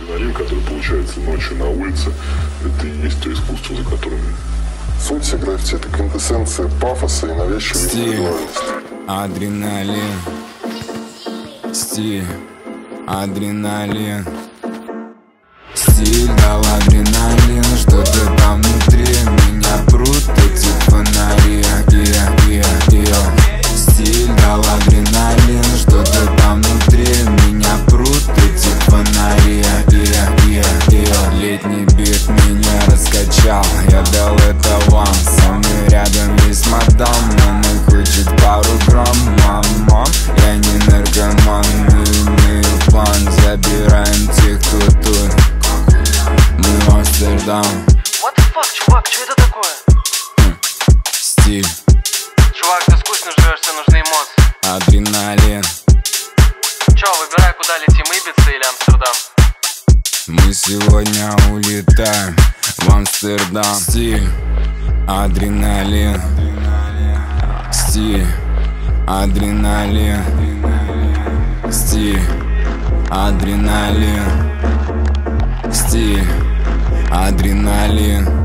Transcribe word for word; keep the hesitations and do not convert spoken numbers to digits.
Адреналин, который получается ночью на улице, это и есть то искусство, за которым... Суть граффити — это квинтэссенция пафоса и навязчивой индивидуальности. Адреналин. Стиль. Адреналин. Стиль дал адреналин, что-то там внутри меня прут эти фонари. Yeah, yeah, yeah. Стиль дал адреналин, что-то там внутри меня прут эти фонари. Yeah, yeah, yeah. Летний бит меня раскачал, я дал это вам. Со мной рядом есть мадам, она хочет пару грамм. Мама, я не наркоман, имею план. Забираем тех, кто тут. Мы Амстердам. What the fuck, чувак, что это такое? Стиль. Чувак, ты скучно живешь, тебе нужны эмоции. Адреналин. Чё, выбирай, куда летим, Ибица или Амстердам? Мы сегодня улетаем в Амстердам. Стиль. Адреналин. Стиль. Адреналин. Стиль. Адреналин. Стиль. Адреналин.